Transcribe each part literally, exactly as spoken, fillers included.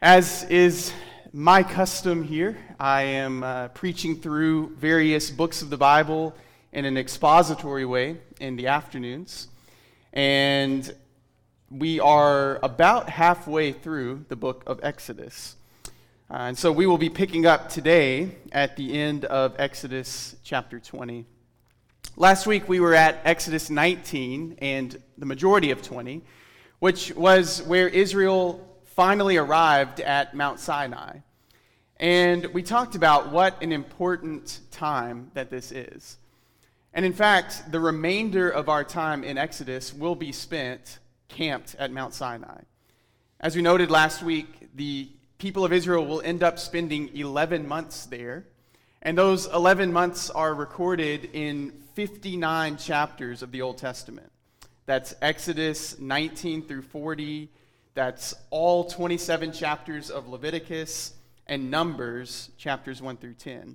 As is my custom here, I am uh, preaching through various books of the Bible in an expository way in the afternoons. And we are about halfway through the book of Exodus. Uh, and so we will be picking up today at the end of Exodus chapter twenty. Last week we were at Exodus nineteen and the majority of twenty, which was where Israel finally arrived at Mount Sinai. And we talked about what an important time that this is. And in fact, the remainder of our time in Exodus will be spent camped at Mount Sinai. As we noted last week, the people of Israel will end up spending eleven months there. And those eleven months are recorded in fifty-nine chapters of the Old Testament. That's Exodus nineteen through forty. That's all twenty-seven chapters of Leviticus and Numbers chapters one through ten.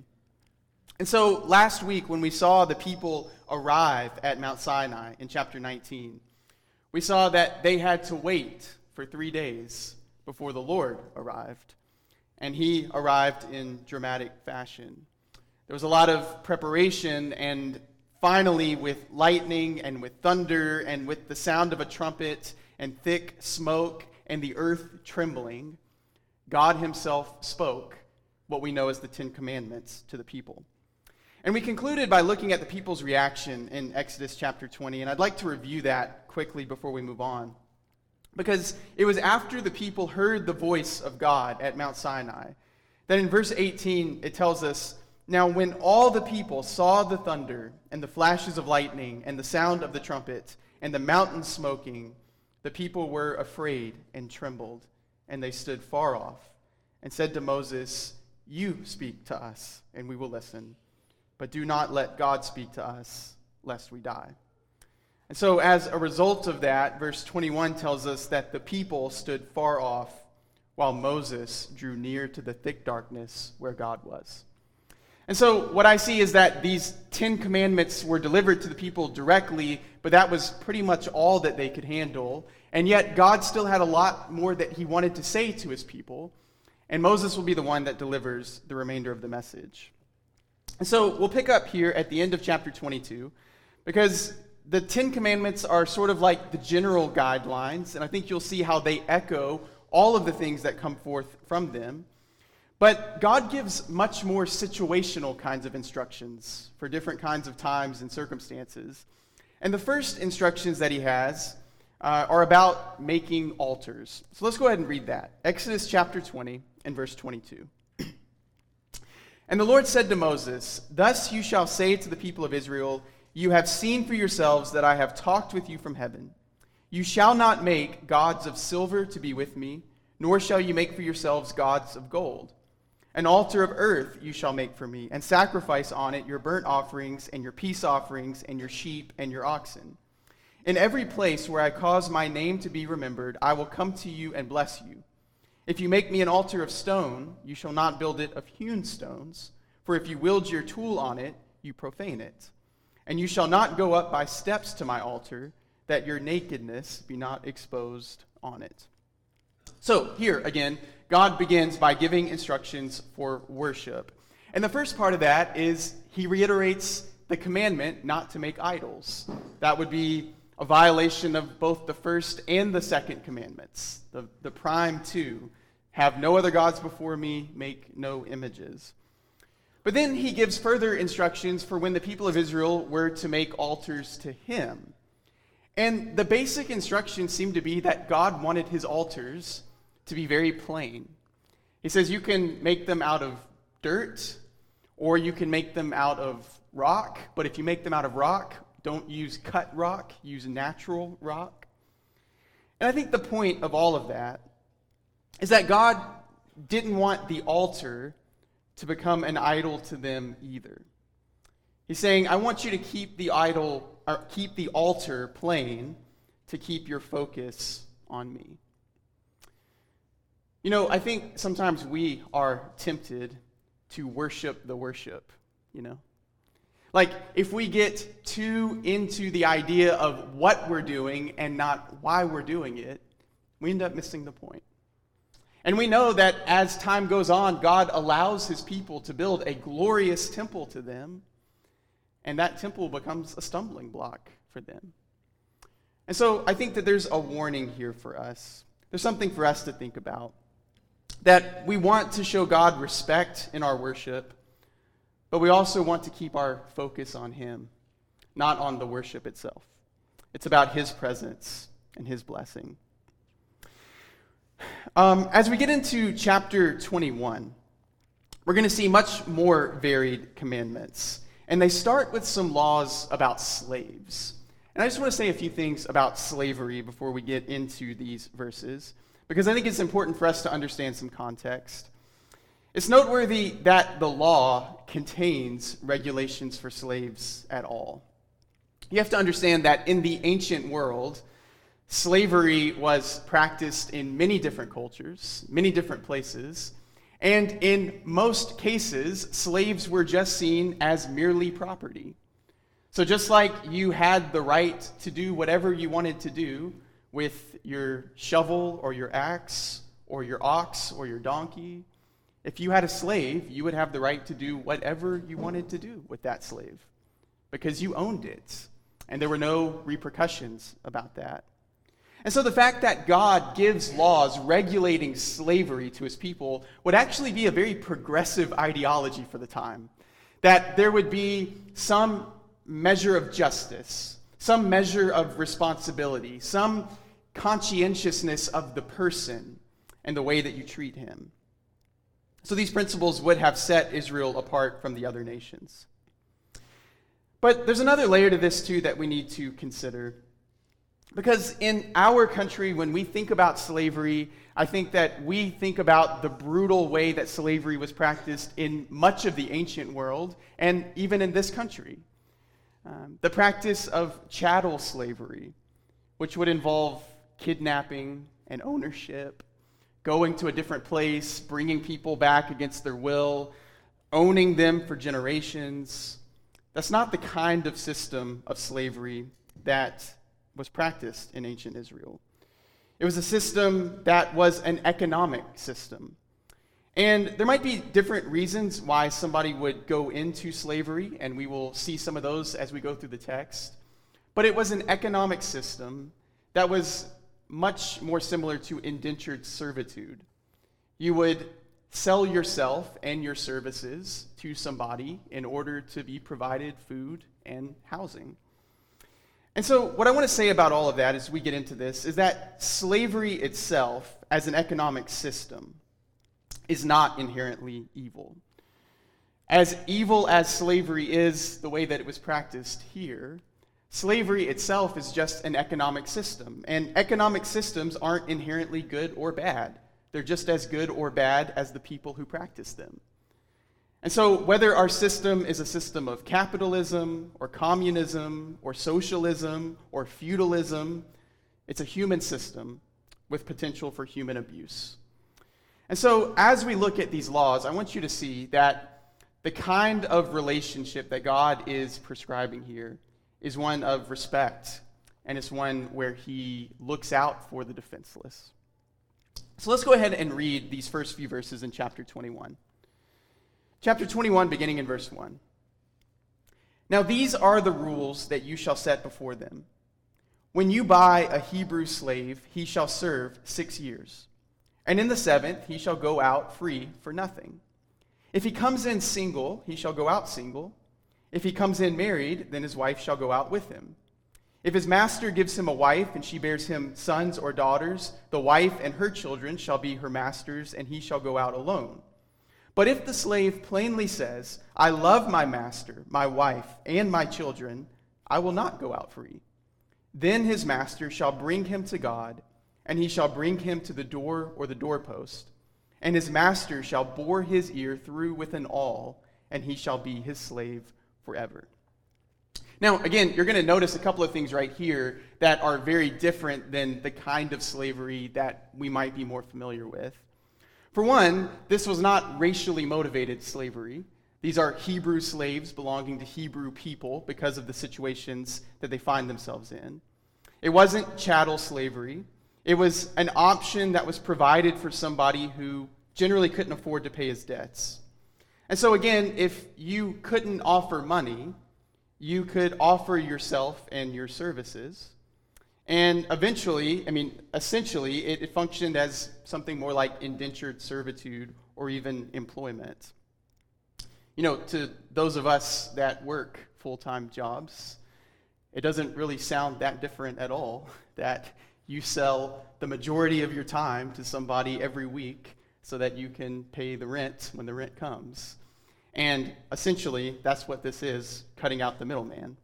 And so last week when we saw the people arrive at Mount Sinai in chapter nineteen, we saw that they had to wait for three days before the Lord arrived. And he arrived in dramatic fashion. There was a lot of preparation, and finally with lightning and with thunder and with the sound of a trumpet and thick smoke and the earth trembling, God himself spoke what we know as the Ten Commandments to the people. And we concluded by looking at the people's reaction in Exodus chapter twenty, and I'd like to review that quickly before we move on. Because it was after the people heard the voice of God at Mount Sinai that in verse eighteen it tells us, "Now when all the people saw the thunder and the flashes of lightning and the sound of the trumpet and the mountain smoking, the people were afraid and trembled, and they stood far off and said to Moses, 'You speak to us, and we will listen. But do not let God speak to us, lest we die.'" And so as a result of that, verse twenty-one tells us that the people stood far off while Moses drew near to the thick darkness where God was. And so what I see is that these Ten Commandments were delivered to the people directly, but that was pretty much all that they could handle. And yet God still had a lot more that he wanted to say to his people. And Moses will be the one that delivers the remainder of the message. And so we'll pick up here at the end of chapter twenty-two, because the Ten Commandments are sort of like the general guidelines, and I think you'll see how they echo all of the things that come forth from them. But God gives much more situational kinds of instructions for different kinds of times and circumstances. And the first instructions that he has uh, are about making altars. So let's go ahead and read that. Exodus chapter twenty and verse twenty-two. "And the Lord said to Moses, 'Thus you shall say to the people of Israel, you have seen for yourselves that I have talked with you from heaven. You shall not make gods of silver to be with me, nor shall you make for yourselves gods of gold. An altar of earth you shall make for me, and sacrifice on it your burnt offerings and your peace offerings and your sheep and your oxen. In every place where I cause my name to be remembered, I will come to you and bless you. If you make me an altar of stone, you shall not build it of hewn stones, for if you wield your tool on it, you profane it. And you shall not go up by steps to my altar, that your nakedness be not exposed on it.'" So here again, God begins by giving instructions for worship. And the first part of that is he reiterates the commandment not to make idols. That would be a violation of both the first and the second commandments. The, the prime two, have no other gods before me, make no images. But then he gives further instructions for when the people of Israel were to make altars to him. And the basic instructions seem to be that God wanted his altars to be very plain. He says you can make them out of dirt, or you can make them out of rock, but if you make them out of rock, don't use cut rock, use natural rock. And I think the point of all of that is that God didn't want the altar to become an idol to them either. He's saying, I want you to keep the idol, or keep the altar plain, to keep your focus on me. You know, I think sometimes we are tempted to worship the worship, you know? Like, if we get too into the idea of what we're doing and not why we're doing it, we end up missing the point. And we know that as time goes on, God allows his people to build a glorious temple to them, and that temple becomes a stumbling block for them. And so I think that there's a warning here for us. There's something for us to think about. That we want to show God respect in our worship, but we also want to keep our focus on him, not on the worship itself. It's about his presence and his blessing. Um, as we get into chapter twenty-one, we're going to see much more varied commandments. And they start with some laws about slaves. And I just want to say a few things about slavery before we get into these verses, because I think it's important for us to understand some context. It's noteworthy that the law contains regulations for slaves at all. You have to understand that in the ancient world, slavery was practiced in many different cultures, many different places, and in most cases, slaves were just seen as merely property. So just like you had the right to do whatever you wanted to do with your shovel or your axe or your ox or your donkey, if you had a slave, you would have the right to do whatever you wanted to do with that slave because you owned it, and there were no repercussions about that. And so the fact that God gives laws regulating slavery to his people would actually be a very progressive ideology for the time. That there would be some measure of justice, some measure of responsibility, some conscientiousness of the person and the way that you treat him. So these principles would have set Israel apart from the other nations. But there's another layer to this too that we need to consider. Because in our country, when we think about slavery, I think that we think about the brutal way that slavery was practiced in much of the ancient world, and even in this country. Um, the practice of chattel slavery, which would involve kidnapping and ownership, going to a different place, bringing people back against their will, owning them for generations. That's not the kind of system of slavery that was practiced in ancient Israel. It was a system that was an economic system. And there might be different reasons why somebody would go into slavery, and we will see some of those as we go through the text. But it was an economic system that was much more similar to indentured servitude. You would sell yourself and your services to somebody in order to be provided food and housing. And so what I want to say about all of that as we get into this is that slavery itself as an economic system is not inherently evil. As evil as slavery is the way that it was practiced here, slavery itself is just an economic system. And economic systems aren't inherently good or bad. They're just as good or bad as the people who practice them. And so whether our system is a system of capitalism or communism or socialism or feudalism, it's a human system with potential for human abuse. And so as we look at these laws, I want you to see that the kind of relationship that God is prescribing here is one of respect, and it's one where he looks out for the defenseless. So let's go ahead and read these first few verses in chapter twenty-one. Chapter twenty-one, beginning in verse one. Now these are the rules that you shall set before them. When you buy a Hebrew slave, he shall serve six years. And in the seventh, he shall go out free for nothing. If he comes in single, he shall go out single. If he comes in married, then his wife shall go out with him. If his master gives him a wife, and she bears him sons or daughters, the wife and her children shall be her master's, and he shall go out alone. But if the slave plainly says, I love my master, my wife, and my children, I will not go out free. Then his master shall bring him to God, and he shall bring him to the door or the doorpost. And his master shall bore his ear through with an awl, and he shall be his slave forever. Now, again, you're going to notice a couple of things right here that are very different than the kind of slavery that we might be more familiar with. For one, this was not racially motivated slavery. These are Hebrew slaves belonging to Hebrew people because of the situations that they find themselves in. It wasn't chattel slavery. It was an option that was provided for somebody who generally couldn't afford to pay his debts. And so again, if you couldn't offer money, you could offer yourself and your services. And eventually, I mean, essentially, it, it functioned as something more like indentured servitude or even employment. You know, to those of us that work full-time jobs, it doesn't really sound that different at all, that you sell the majority of your time to somebody every week so that you can pay the rent when the rent comes. And essentially, that's what this is, cutting out the middleman.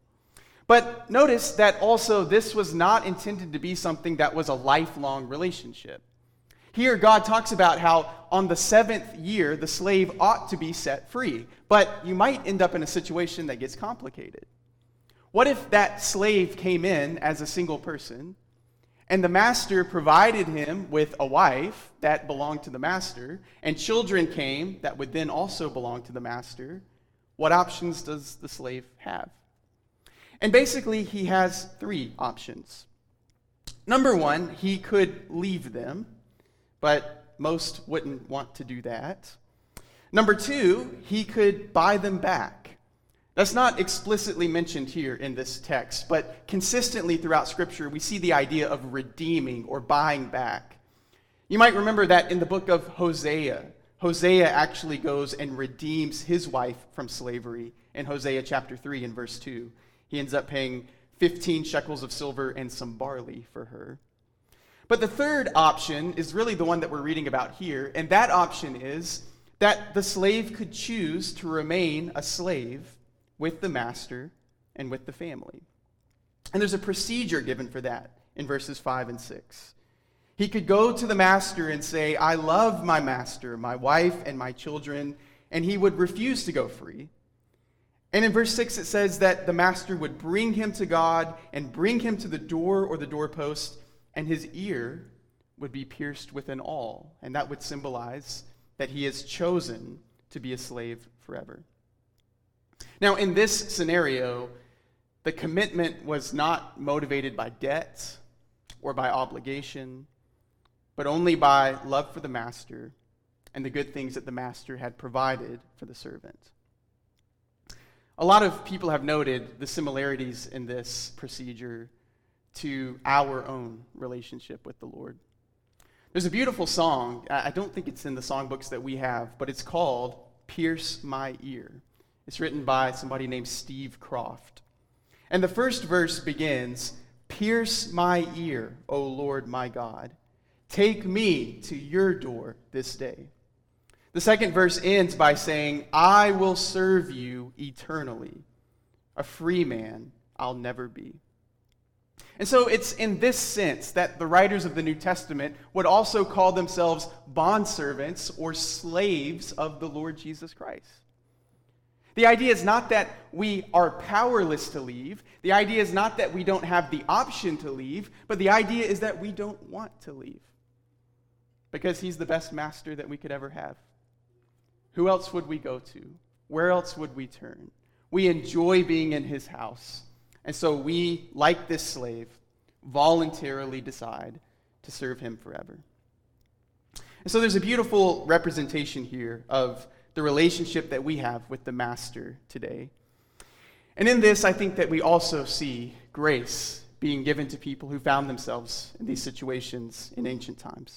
But notice that also this was not intended to be something that was a lifelong relationship. Here, God talks about how on the seventh year, the slave ought to be set free. But you might end up in a situation that gets complicated. What if that slave came in as a single person, and the master provided him with a wife that belonged to the master, and children came that would then also belong to the master? What options does the slave have? And basically, he has three options. Number one, he could leave them, but most wouldn't want to do that. Number two, he could buy them back. That's not explicitly mentioned here in this text, but consistently throughout Scripture, we see the idea of redeeming or buying back. You might remember that in the book of Hosea, Hosea actually goes and redeems his wife from slavery in Hosea chapter three and verse two. He ends up paying fifteen shekels of silver and some barley for her. But the third option is really the one that we're reading about here, and that option is that the slave could choose to remain a slave with the master and with the family. And there's a procedure given for that in verses five and six. He could go to the master and say, I love my master, my wife, and my children, and he would refuse to go free. And in verse six it says that the master would bring him to God and bring him to the door or the doorpost, and his ear would be pierced with an awl, and that would symbolize that he is chosen to be a slave forever. Now, in this scenario, the commitment was not motivated by debt or by obligation, but only by love for the master and the good things that the master had provided for the servant. A lot of people have noted the similarities in this procedure to our own relationship with the Lord. There's a beautiful song. I don't think it's in the songbooks that we have, but it's called Pierce My Ear. It's written by somebody named Steve Croft. And the first verse begins, Pierce my ear, O Lord my God. Take me to your door this day. The second verse ends by saying, I will serve you eternally. A free man I'll never be. And so it's in this sense that the writers of the New Testament would also call themselves bondservants or slaves of the Lord Jesus Christ. The idea is not that we are powerless to leave. The idea is not that we don't have the option to leave, but the idea is that we don't want to leave because he's the best master that we could ever have. Who else would we go to? Where else would we turn? We enjoy being in his house. And so we, like this slave, voluntarily decide to serve him forever. And so there's a beautiful representation here of the relationship that we have with the master today. And in this, I think that we also see grace being given to people who found themselves in these situations in ancient times.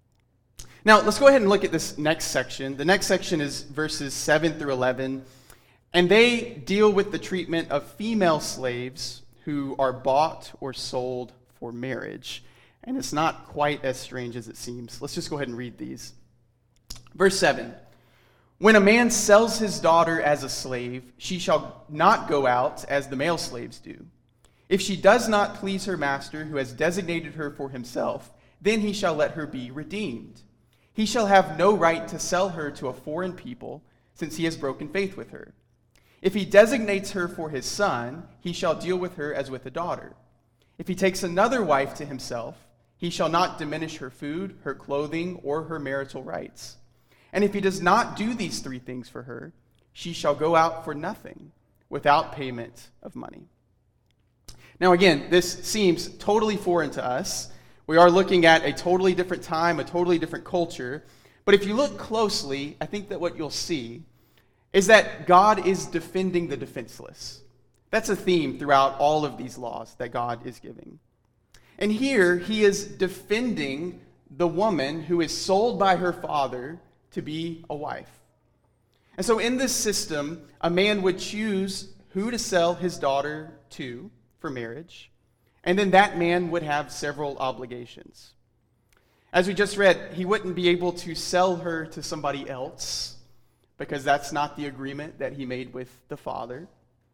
Now, let's go ahead and look at this next section. The next section is verses seven through eleven, and they deal with the treatment of female slaves who are bought or sold for marriage. And it's not quite as strange as it seems. Let's just go ahead and read these. Verse seven. When a man sells his daughter as a slave, she shall not go out as the male slaves do. If she does not please her master, who has designated her for himself, then he shall let her be redeemed. He shall have no right to sell her to a foreign people, since he has broken faith with her. If he designates her for his son, he shall deal with her as with a daughter. If he takes another wife to himself, he shall not diminish her food, her clothing, or her marital rights. And if he does not do these three things for her, she shall go out for nothing, without payment of money. Now again, this seems totally foreign to us. We are looking at a totally different time, a totally different culture. But if you look closely, I think that what you'll see is that God is defending the defenseless. That's a theme throughout all of these laws that God is giving. And here, he is defending the woman who is sold by her father to be a wife. And so in this system, a man would choose who to sell his daughter to for marriage, and then that man would have several obligations. As we just read, he wouldn't be able to sell her to somebody else because that's not the agreement that he made with the father.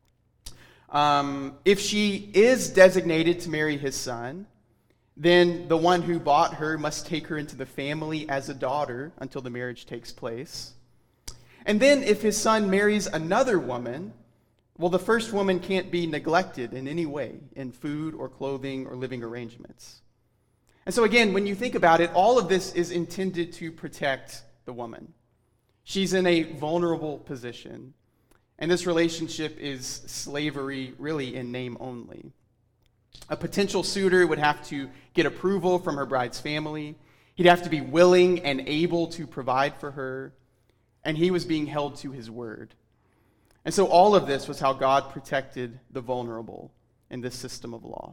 Um, if she is designated to marry his son, then the one who bought her must take her into the family as a daughter until the marriage takes place. And then if his son marries another woman, well, the first woman can't be neglected in any way in food or clothing or living arrangements. And so again, when you think about it, all of this is intended to protect the woman. She's in a vulnerable position, and this relationship is slavery really in name only. A potential suitor would have to get approval from her bride's family. He'd have to be willing and able to provide for her, and he was being held to his word. And so all of this was how God protected the vulnerable in this system of law.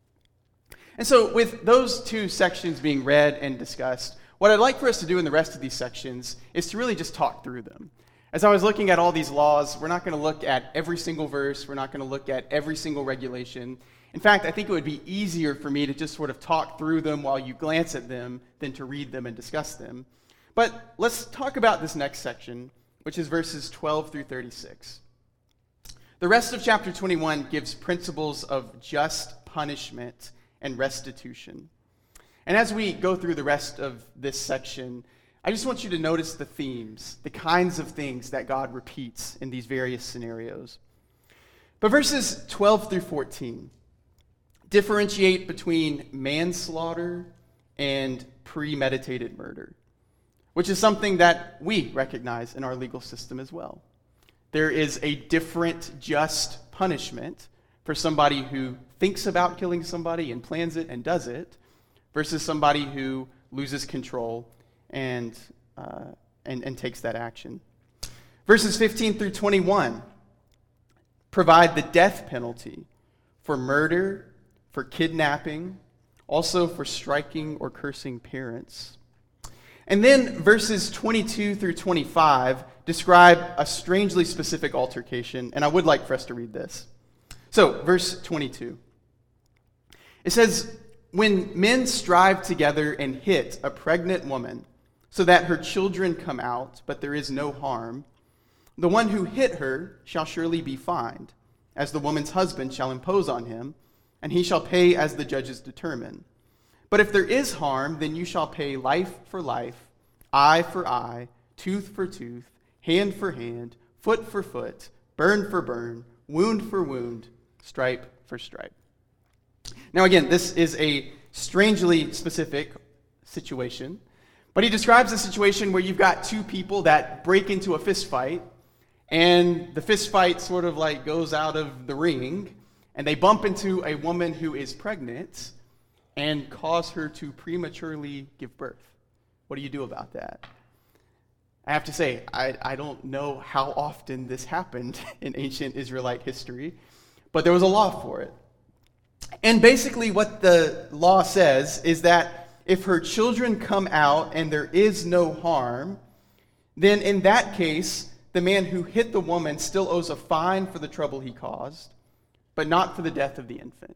And so with those two sections being read and discussed, what I'd like for us to do in the rest of these sections is to really just talk through them. As I was looking at all these laws, we're not going to look at every single verse. We're not going to look at every single regulation. In fact, I think it would be easier for me to just sort of talk through them while you glance at them than to read them and discuss them. But let's talk about this next section, which is verses twelve through thirty-six. The rest of chapter twenty-one gives principles of just punishment and restitution. And as we go through the rest of this section, I just want you to notice the themes, the kinds of things that God repeats in these various scenarios. But verses twelve through fourteen differentiate between manslaughter and premeditated murder, which is something that we recognize in our legal system as well. There is a different just punishment for somebody who thinks about killing somebody and plans it and does it versus somebody who loses control and, uh, and, and takes that action. Verses fifteen through twenty-one provide the death penalty for murder, for kidnapping, also for striking or cursing parents. And then verses twenty-two through twenty-five describe a strangely specific altercation, and I would like for us to read this. So, verse twenty-two. It says, "When men strive together and hit a pregnant woman so that her children come out, but there is no harm, the one who hit her shall surely be fined, as the woman's husband shall impose on him, and he shall pay as the judges determine. But if there is harm, then you shall pay life for life, eye for eye, tooth for tooth, hand for hand, foot for foot, burn for burn, wound for wound, stripe for stripe." Now again, this is a strangely specific situation, but he describes a situation where you've got two people that break into a fist fight, and the fist fight sort of like goes out of the ring, and they bump into a woman who is pregnant and cause her to prematurely give birth. What do you do about that? I have to say, I, I don't know how often this happened in ancient Israelite history, but there was a law for it. And basically what the law says is that if her children come out and there is no harm, then in that case, the man who hit the woman still owes a fine for the trouble he caused, but not for the death of the infant.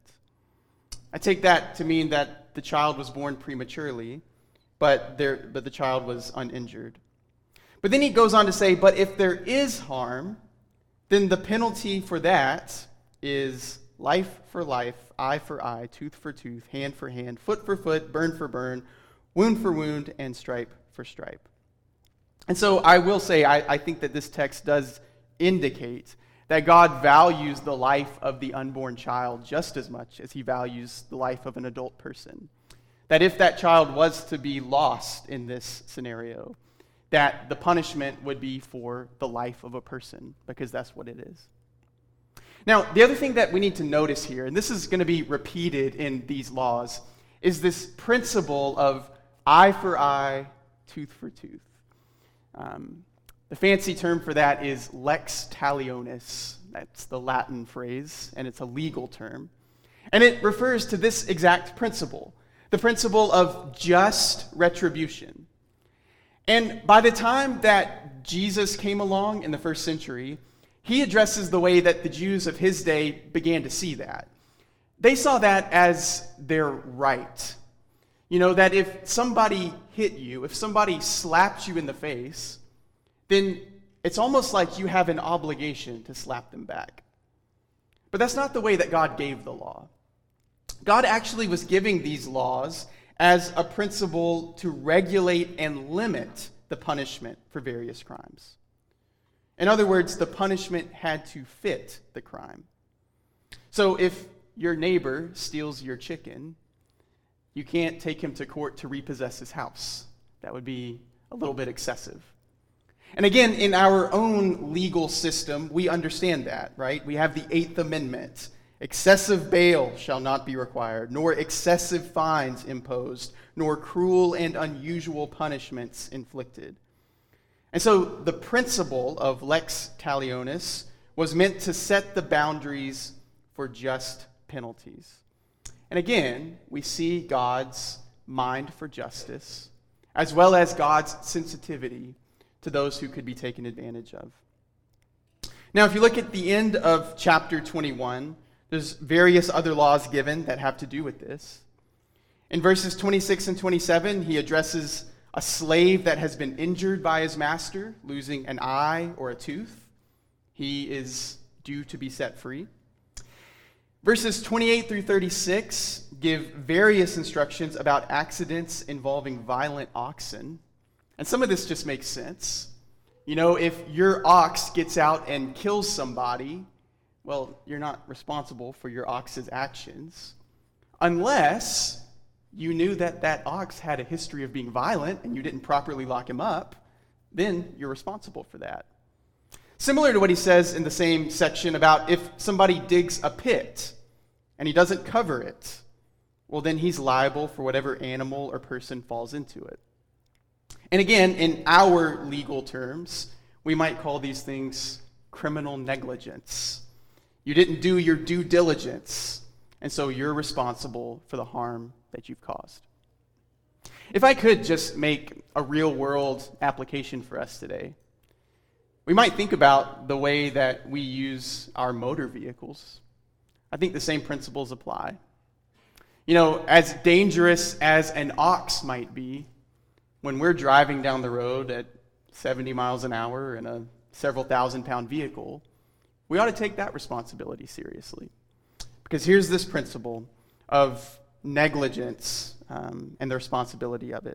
I take that to mean that the child was born prematurely, but, there, but the child was uninjured. But then he goes on to say, but if there is harm, then the penalty for that is life for life, eye for eye, tooth for tooth, hand for hand, foot for foot, burn for burn, wound for wound, and stripe for stripe. And so I will say, I, I think that this text does indicate that God values the life of the unborn child just as much as he values the life of an adult person. That if that child was to be lost in this scenario, that the punishment would be for the life of a person, because that's what it is. Now, the other thing that we need to notice here, and this is going to be repeated in these laws, is this principle of eye for eye, tooth for tooth. Um, the fancy term for that is lex talionis. That's the Latin phrase, and it's a legal term. And it refers to this exact principle, the principle of just retribution. And by the time that Jesus came along in the first century, he addresses the way that the Jews of his day began to see that. They saw that as their right. You know, that if somebody hit you, if somebody slapped you in the face, then it's almost like you have an obligation to slap them back. But that's not the way that God gave the law. God actually was giving these laws as a principle to regulate and limit the punishment for various crimes. In other words, the punishment had to fit the crime. So if your neighbor steals your chicken, you can't take him to court to repossess his house. That would be a little bit excessive. And again, in our own legal system, we understand that, right? We have the Eighth Amendment. Excessive bail shall not be required, nor excessive fines imposed, nor cruel and unusual punishments inflicted. And so the principle of lex talionis was meant to set the boundaries for just penalties. And again, we see God's mind for justice, as well as God's sensitivity to those who could be taken advantage of. Now, if you look at the end of chapter twenty-one, there's various other laws given that have to do with this. In verses twenty-six and twenty-seven, he addresses a slave that has been injured by his master, losing an eye or a tooth. He is due to be set free. Verses twenty-eight through thirty-six give various instructions about accidents involving violent oxen. And some of this just makes sense. You know, if your ox gets out and kills somebody, well, you're not responsible for your ox's actions, unless you knew that that ox had a history of being violent and you didn't properly lock him up, then you're responsible for that. Similar to what he says in the same section about if somebody digs a pit and he doesn't cover it, well, then he's liable for whatever animal or person falls into it. And again, in our legal terms, we might call these things criminal negligence. You didn't do your due diligence, and so you're responsible for the harm that you've caused. If I could just make a real-world application for us today, we might think about the way that we use our motor vehicles. I think the same principles apply. You know, as dangerous as an ox might be, when we're driving down the road at seventy miles an hour in a several thousand pound vehicle, we ought to take that responsibility seriously. Because here's this principle of negligence um, and the responsibility of it.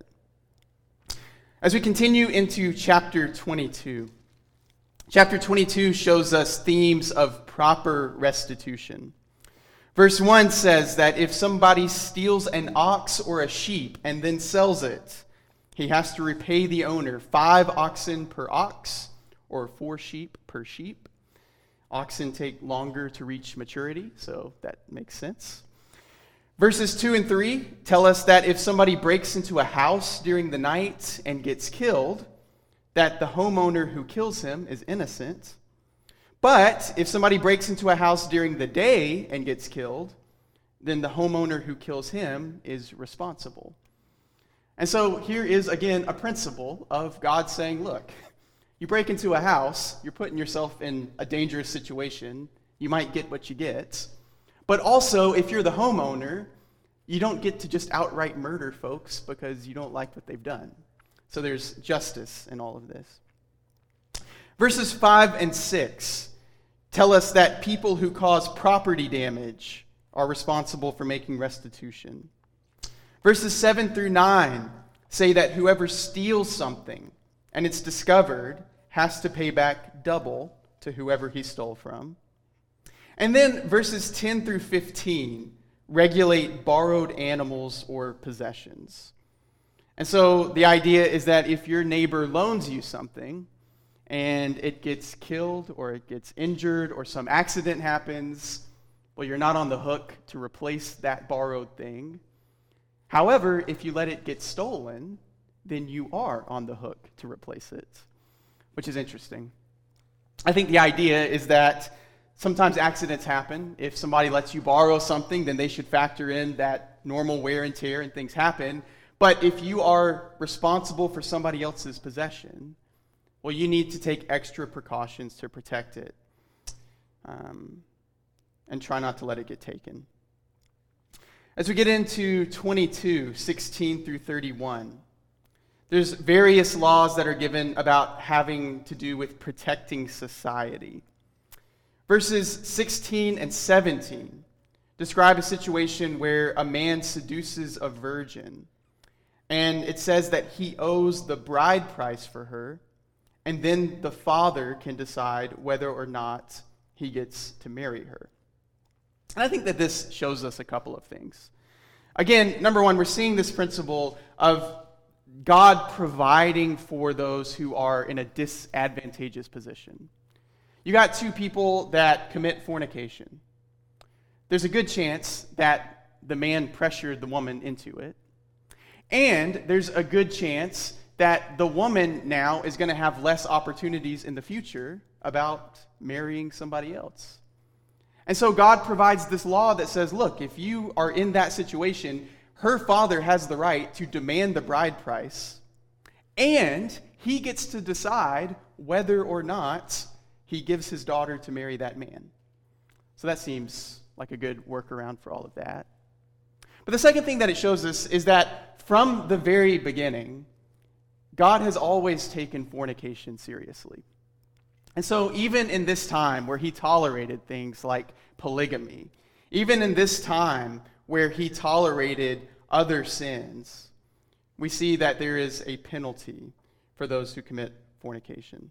As we continue into chapter twenty-two, chapter twenty-two shows us themes of proper restitution. Verse one says that if somebody steals an ox or a sheep and then sells it, he has to repay the owner five oxen per ox, or four sheep per sheep. Oxen take longer to reach maturity, so that makes sense. Verses two and three tell us that if somebody breaks into a house during the night and gets killed, that the homeowner who kills him is innocent. But if somebody breaks into a house during the day and gets killed, then the homeowner who kills him is responsible. And so here is, again, a principle of God saying, look, you break into a house, you're putting yourself in a dangerous situation. You might get what you get. But also, if you're the homeowner, you don't get to just outright murder folks because you don't like what they've done. So there's justice in all of this. Verses five and six tell us that people who cause property damage are responsible for making restitution. Verses seven through nine say that whoever steals something and it's discovered has to pay back double to whoever he stole from. And then verses ten through fifteen regulate borrowed animals or possessions. And so the idea is that if your neighbor loans you something and it gets killed or it gets injured or some accident happens, well, you're not on the hook to replace that borrowed thing. However, if you let it get stolen, then you are on the hook to replace it, which is interesting. I think the idea is that sometimes accidents happen. If somebody lets you borrow something, then they should factor in that normal wear and tear and things happen. But if you are responsible for somebody else's possession, well, you need to take extra precautions to protect it um, and try not to let it get taken. As we get into twenty-two, sixteen through thirty-one, there's various laws that are given about having to do with protecting society. Verses sixteen and seventeen describe a situation where a man seduces a virgin, and it says that he owes the bride price for her, and then the father can decide whether or not he gets to marry her. And I think that this shows us a couple of things. Again, number one, we're seeing this principle of God providing for those who are in a disadvantageous position. You got two people that commit fornication. There's a good chance that the man pressured the woman into it. And there's a good chance that the woman now is going to have less opportunities in the future about marrying somebody else. And so God provides this law that says, look, if you are in that situation, her father has the right to demand the bride price, and he gets to decide whether or not he gives his daughter to marry that man. So that seems like a good workaround for all of that. But the second thing that it shows us is that from the very beginning, God has always taken fornication seriously. And so even in this time where he tolerated things like polygamy, even in this time where he tolerated other sins, we see that there is a penalty for those who commit fornication.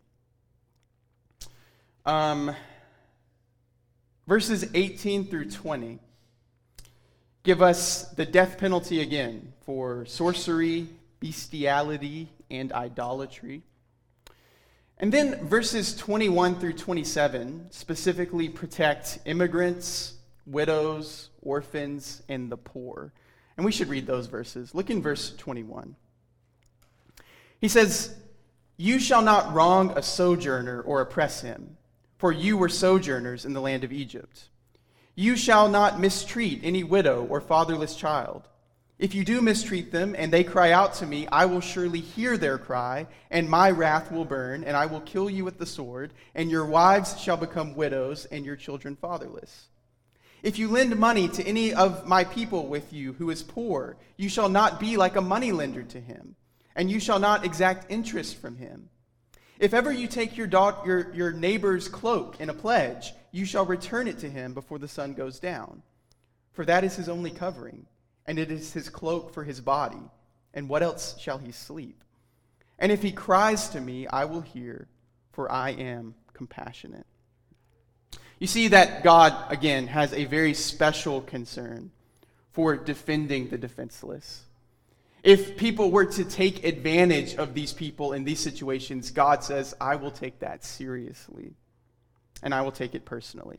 Um, verses eighteen through twenty give us the death penalty again for sorcery, bestiality, and idolatry. And then verses twenty-one through twenty-seven specifically protect immigrants, widows, orphans, and the poor. And we should read those verses. Look in verse twenty-one. He says, "You shall not wrong a sojourner or oppress him, for you were sojourners in the land of Egypt. You shall not mistreat any widow or fatherless child. If you do mistreat them and they cry out to me, I will surely hear their cry, and my wrath will burn, and I will kill you with the sword, and your wives shall become widows, and your children fatherless. If you lend money to any of my people with you who is poor, you shall not be like a moneylender to him, and you shall not exact interest from him. If ever you take your, da- your, your neighbor's cloak in a pledge, you shall return it to him before the sun goes down, for that is his only covering. And it is his cloak for his body, and what else shall he sleep? And if he cries to me, I will hear, for I am compassionate." You see that God, again, has a very special concern for defending the defenseless. If people were to take advantage of these people in these situations, God says, I will take that seriously, and I will take it personally.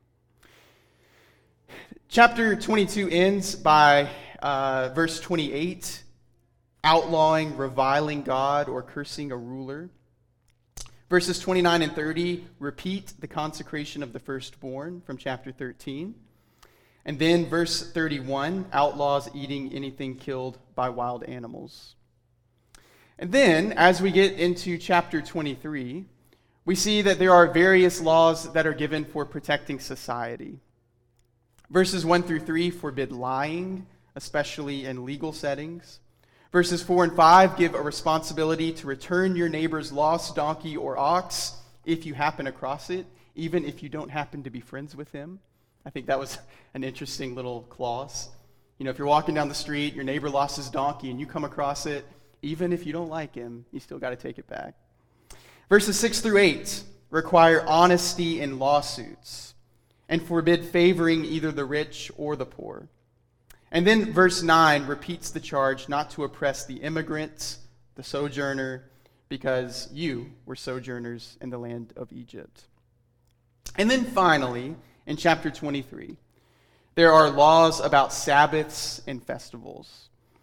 Chapter twenty-two ends by uh, verse twenty-eight, outlawing reviling God or cursing a ruler. Verses twenty-nine and thirty repeat the consecration of the firstborn from chapter thirteen. And then verse thirty-one outlaws eating anything killed by wild animals. And then, as we get into chapter twenty-three, we see that there are various laws that are given for protecting society. Verses one through three forbid lying, especially in legal settings. Verses four and five give a responsibility to return your neighbor's lost donkey or ox if you happen across it, even if you don't happen to be friends with him. I think that was an interesting little clause. You know, if you're walking down the street, your neighbor lost his donkey, and you come across it, even if you don't like him, you still got to take it back. Verses six through eight require honesty in lawsuits and forbid favoring either the rich or the poor. And then verse nine repeats the charge not to oppress the immigrant, the sojourner, because you were sojourners in the land of Egypt. And then finally, in chapter twenty-three, there are laws about Sabbaths and festivals.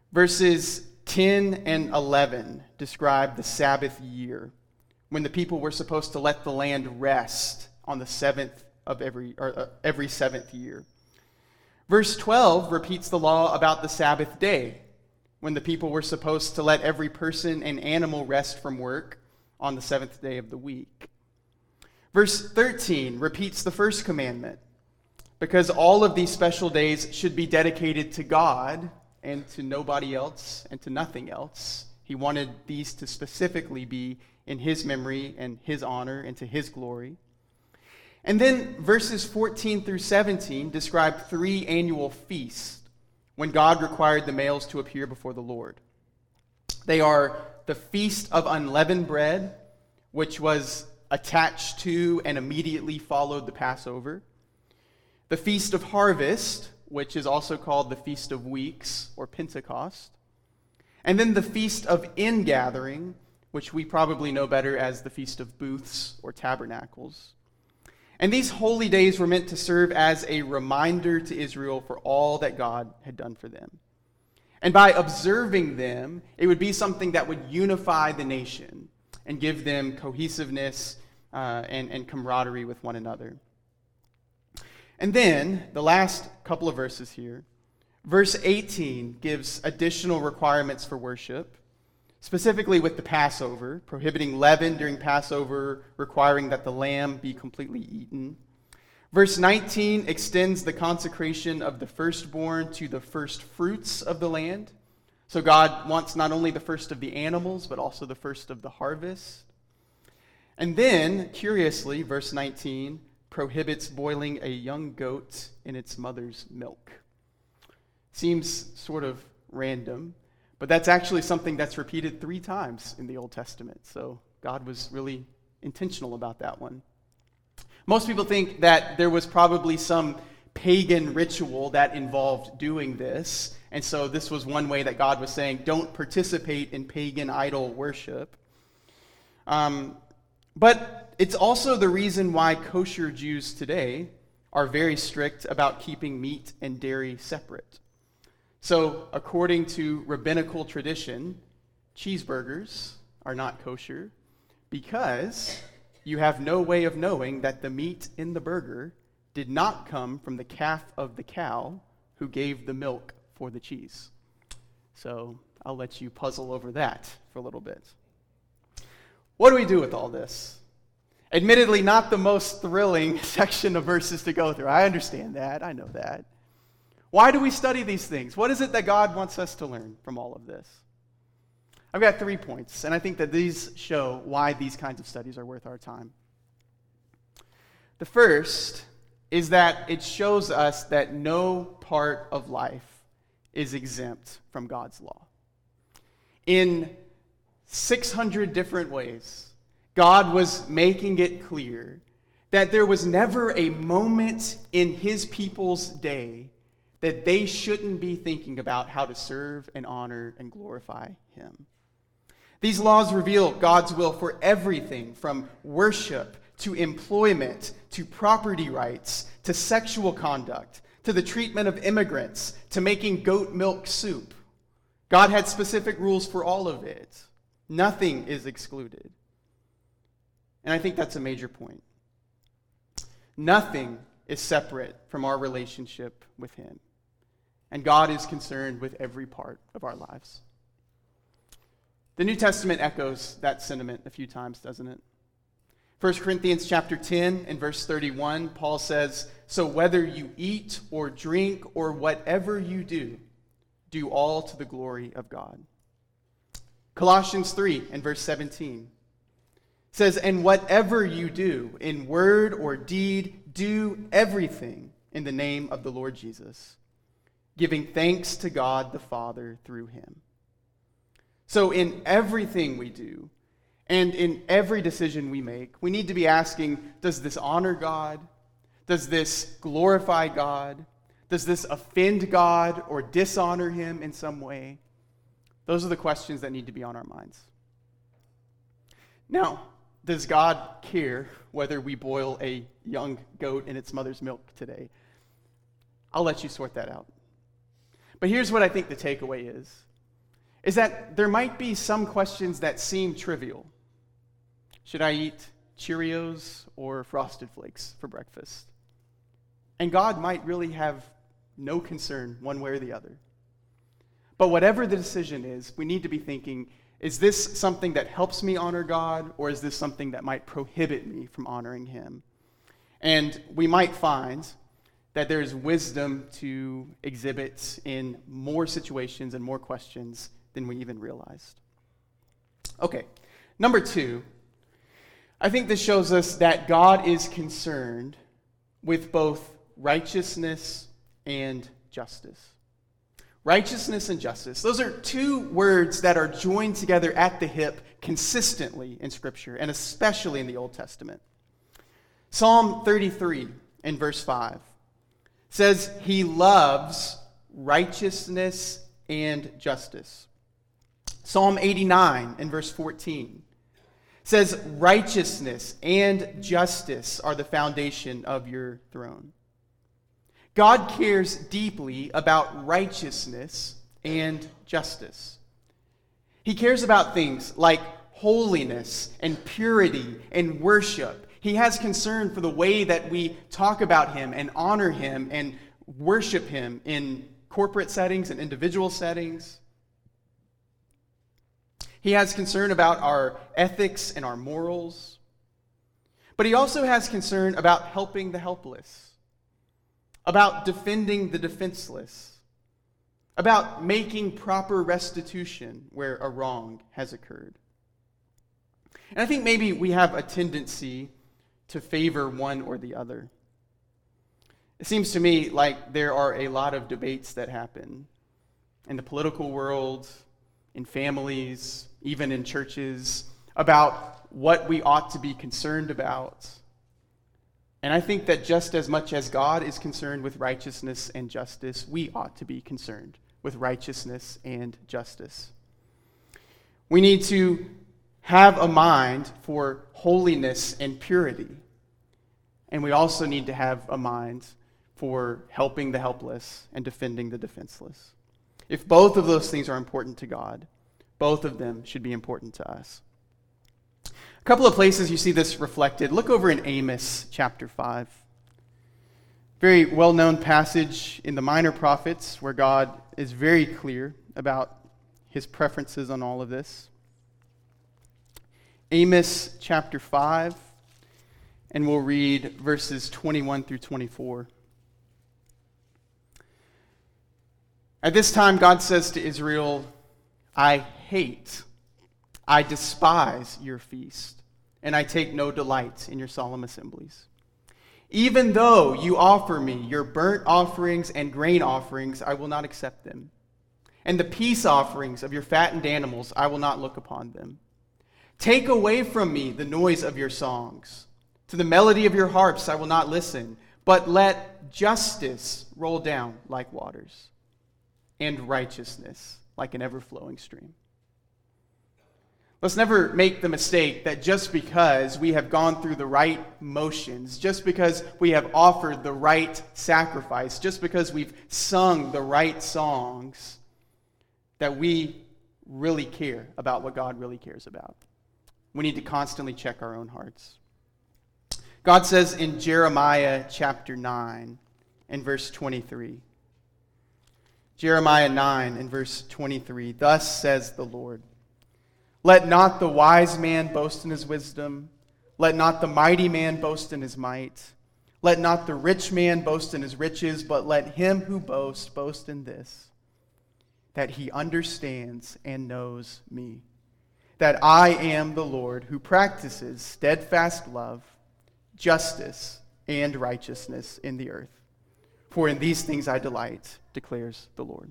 Verses ten and eleven describe the Sabbath year, when the people were supposed to let the land rest on the seventh of every or uh, every seventh year. Verse twelve repeats the law about the Sabbath day, when the people were supposed to let every person and animal rest from work on the seventh day of the week. Verse thirteen repeats the first commandment, because all of these special days should be dedicated to God and to nobody else and to nothing else. He wanted these to specifically be in his memory and his honor and to his glory. And then verses fourteen through seventeen describe three annual feasts when God required the males to appear before the Lord. They are the Feast of Unleavened Bread, which was attached to and immediately followed the Passover. The Feast of Harvest, which is also called the Feast of Weeks or Pentecost. And then the Feast of Ingathering, which we probably know better as the Feast of Booths or Tabernacles. And these holy days were meant to serve as a reminder to Israel for all that God had done for them. And by observing them, it would be something that would unify the nation and give them cohesiveness uh, and, and camaraderie with one another. And then, the last couple of verses here, verse eighteen gives additional requirements for worship, specifically with the Passover, prohibiting leaven during Passover, requiring that the lamb be completely eaten. Verse nineteen extends the consecration of the firstborn to the first fruits of the land. So God wants not only the first of the animals, but also the first of the harvest. And then, curiously, verse nineteen prohibits boiling a young goat in its mother's milk. Seems sort of random, but that's actually something that's repeated three times in the Old Testament. So God was really intentional about that one. Most people think that there was probably some pagan ritual that involved doing this. And so this was one way that God was saying, don't participate in pagan idol worship. Um, but it's also the reason why kosher Jews today are very strict about keeping meat and dairy separate. So, according to rabbinical tradition, cheeseburgers are not kosher because you have no way of knowing that the meat in the burger did not come from the calf of the cow who gave the milk for the cheese. So, I'll let you puzzle over that for a little bit. What do we do with all this? Admittedly, not the most thrilling section of verses to go through. I understand that. I know that. Why do we study these things? What is it that God wants us to learn from all of this? I've got three points, and I think that these show why these kinds of studies are worth our time. The first is that it shows us that no part of life is exempt from God's law. In six hundred different ways, God was making it clear that there was never a moment in his people's day that they shouldn't be thinking about how to serve and honor and glorify him. These laws reveal God's will for everything from worship to employment to property rights to sexual conduct to the treatment of immigrants to making goat milk soup. God had specific rules for all of it. Nothing is excluded. And I think that's a major point. Nothing is separate from our relationship with him. And God is concerned with every part of our lives. The New Testament echoes that sentiment a few times, doesn't it? First Corinthians chapter ten and verse thirty-one, Paul says, "So whether you eat or drink or whatever you do, do all to the glory of God." Colossians three and verse seventeen says, "And whatever you do, in word or deed, do everything in the name of the Lord Jesus, giving thanks to God the Father through him." So in everything we do, and in every decision we make, we need to be asking, does this honor God? Does this glorify God? Does this offend God or dishonor him in some way? Those are the questions that need to be on our minds. Now, does God care whether we boil a young goat in its mother's milk today? I'll let you sort that out. But here's what I think the takeaway is. is that there might be some questions that seem trivial. Should I eat Cheerios or Frosted Flakes for breakfast? And God might really have no concern one way or the other. But whatever the decision is, we need to be thinking, is this something that helps me honor God, or is this something that might prohibit me from honoring him? And we might find that there is wisdom to exhibit in more situations and more questions than we even realized. Okay, number two, I think this shows us that God is concerned with both righteousness and justice. Righteousness and justice. Those are two words that are joined together at the hip consistently in Scripture, and especially in the Old Testament. Psalm thirty-three in verse five says, he loves righteousness and justice. Psalm eighty-nine in verse fourteen says, righteousness and justice are the foundation of your throne. God cares deeply about righteousness and justice. He cares about things like holiness and purity and worship. He has concern for the way that we talk about him and honor him and worship him in corporate settings and individual settings. He has concern about our ethics and our morals. But he also has concern about helping the helpless, about defending the defenseless, about making proper restitution where a wrong has occurred. And I think maybe we have a tendency to favor one or the other. It seems to me like there are a lot of debates that happen in the political world, in families, even in churches, about what we ought to be concerned about. And I think that just as much as God is concerned with righteousness and justice, we ought to be concerned with righteousness and justice. We need to have a mind for holiness and purity. And we also need to have a mind for helping the helpless and defending the defenseless. If both of those things are important to God, both of them should be important to us. A couple of places you see this reflected. Look over in Amos chapter five. Very well-known passage in the Minor Prophets where God is very clear about his preferences on all of this. Amos chapter five, and we'll read verses twenty-one through twenty-four. At this time, God says to Israel, I hate, I despise your feast, and I take no delight in your solemn assemblies. Even though you offer me your burnt offerings and grain offerings, I will not accept them. And the peace offerings of your fattened animals, I will not look upon them. Take away from me the noise of your songs. To the melody of your harps I will not listen, but let justice roll down like waters, and righteousness like an ever-flowing stream. Let's never make the mistake that just because we have gone through the right motions, just because we have offered the right sacrifice, just because we've sung the right songs, that we really care about what God really cares about. We need to constantly check our own hearts. God says in Jeremiah chapter nine and verse twenty-three, Jeremiah nine and verse twenty-three, thus says the Lord, let not the wise man boast in his wisdom, let not the mighty man boast in his might, let not the rich man boast in his riches, but let him who boasts boast in this, that he understands and knows me, that I am the Lord who practices steadfast love, justice, and righteousness in the earth. For in these things I delight, declares the Lord.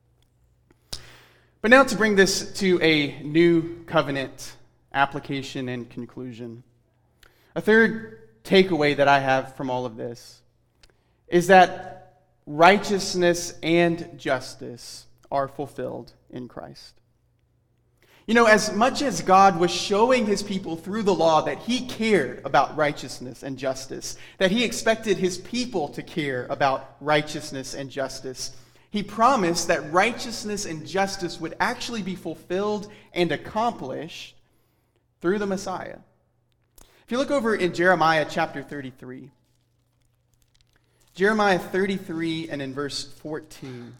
But now to bring this to a new covenant application and conclusion. A third takeaway that I have from all of this is that righteousness and justice are fulfilled in Christ. You know, as much as God was showing his people through the law that he cared about righteousness and justice, that he expected his people to care about righteousness and justice, He promised that righteousness and justice would actually be fulfilled and accomplished through the Messiah. If you look over in Jeremiah chapter thirty-three, Jeremiah thirty-three and in verse fourteen.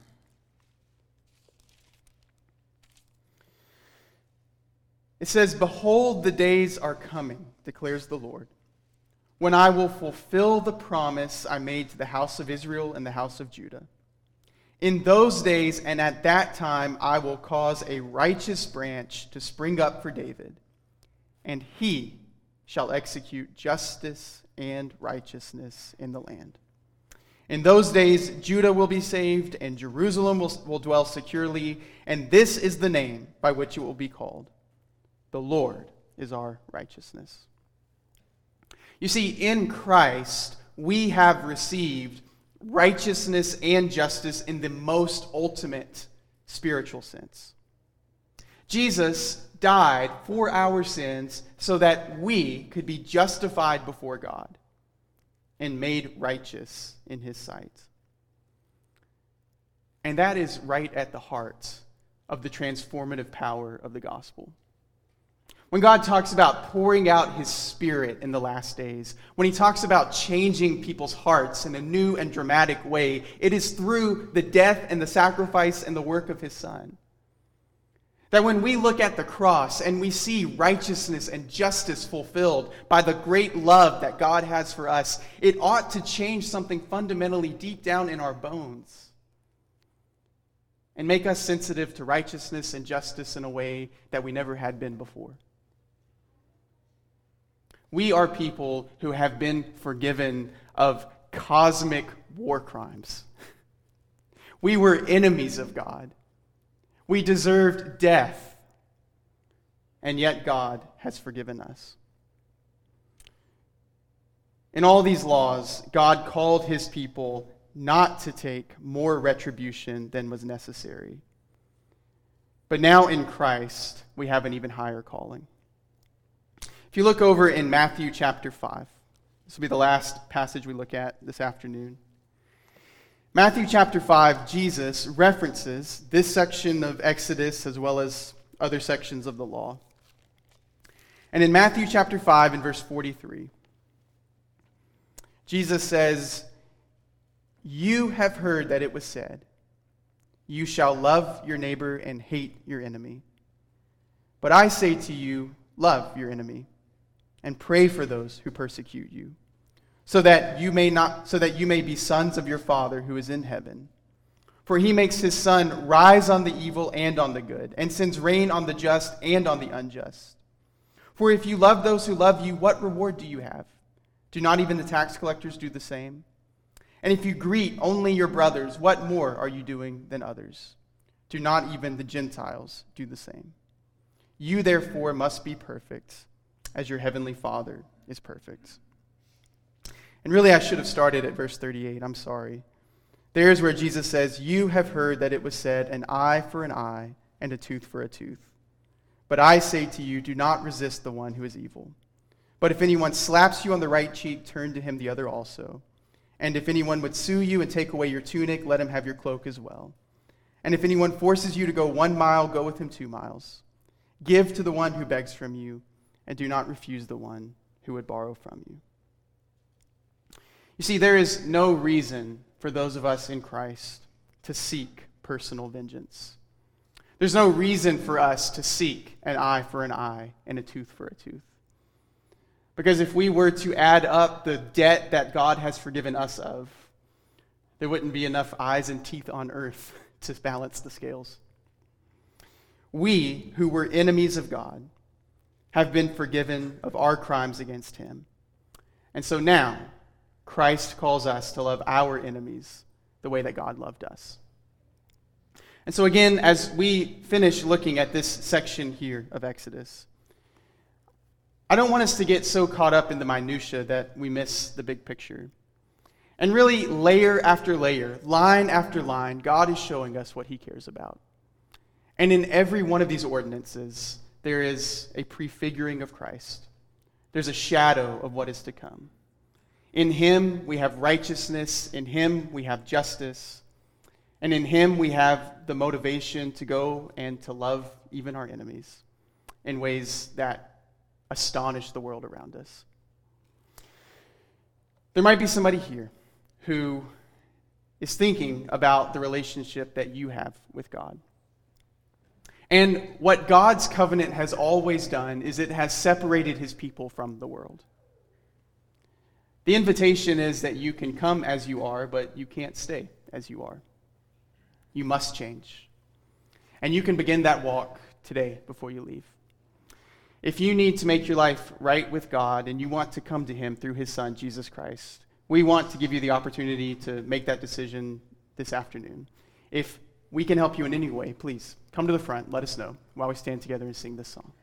It says, "Behold, the days are coming, declares the Lord, when I will fulfill the promise I made to the house of Israel and the house of Judah. In those days and at that time I will cause a righteous branch to spring up for David, and he shall execute justice and righteousness in the land. In those days Judah will be saved, and Jerusalem will, will dwell securely, and this is the name by which it will be called. The Lord is our righteousness." You see, in Christ, we have received righteousness and justice in the most ultimate spiritual sense. Jesus died for our sins so that we could be justified before God and made righteous in his sight. And that is right at the heart of the transformative power of the gospel. When God talks about pouring out his Spirit in the last days, when he talks about changing people's hearts in a new and dramatic way, it is through the death and the sacrifice and the work of his Son. That when we look at the cross and we see righteousness and justice fulfilled by the great love that God has for us, it ought to change something fundamentally deep down in our bones and make us sensitive to righteousness and justice in a way that we never had been before. We are people who have been forgiven of cosmic war crimes. We were enemies of God. We deserved death. And yet God has forgiven us. In all these laws, God called his people not to take more retribution than was necessary. But now in Christ, we have an even higher calling. If you look over in Matthew chapter five, this will be the last passage we look at this afternoon. Matthew chapter five, Jesus references this section of Exodus as well as other sections of the law. And in Matthew chapter five and verse forty-three, Jesus says, "You have heard that it was said, 'You shall love your neighbor and hate your enemy.' But I say to you, love your enemy and pray for those who persecute you, so that you may not so that you may be sons of your Father who is in heaven. For he makes his sun rise on the evil and on the good, and sends rain on the just and on the unjust. For if you love those who love you, what reward do you have? Do not even the tax collectors do the same? And if you greet only your brothers, what more are you doing than others? Do not even the Gentiles do the same? You therefore must be perfect, as your heavenly Father is perfect." And really, I should have started at verse thirty-eight. I'm sorry. There's where Jesus says, "You have heard that it was said, an eye for an eye and a tooth for a tooth. But I say to you, do not resist the one who is evil. But if anyone slaps you on the right cheek, turn to him the other also. And if anyone would sue you and take away your tunic, let him have your cloak as well. And if anyone forces you to go one mile, go with him two miles. Give to the one who begs from you, and do not refuse the one who would borrow from you." You see, there is no reason for those of us in Christ to seek personal vengeance. There's no reason for us to seek an eye for an eye and a tooth for a tooth. Because if we were to add up the debt that God has forgiven us of, there wouldn't be enough eyes and teeth on earth to balance the scales. We, who were enemies of God, have been forgiven of our crimes against him. And so now, Christ calls us to love our enemies the way that God loved us. And so again, as we finish looking at this section here of Exodus, I don't want us to get so caught up in the minutia that we miss the big picture. And really, layer after layer, line after line, God is showing us what he cares about. And in every one of these ordinances, there is a prefiguring of Christ. There's a shadow of what is to come. In him, we have righteousness. In him, we have justice. And in him we have the motivation to go and to love even our enemies in ways that astonish the world around us. There might be somebody here who is thinking about the relationship that you have with God. And what God's covenant has always done is it has separated his people from the world. The invitation is that you can come as you are, but you can't stay as you are. You must change. And you can begin that walk today before you leave. If you need to make your life right with God and you want to come to him through his Son, Jesus Christ, we want to give you the opportunity to make that decision this afternoon. If we can help you in any way, please come to the front, let us know while we stand together and sing this song.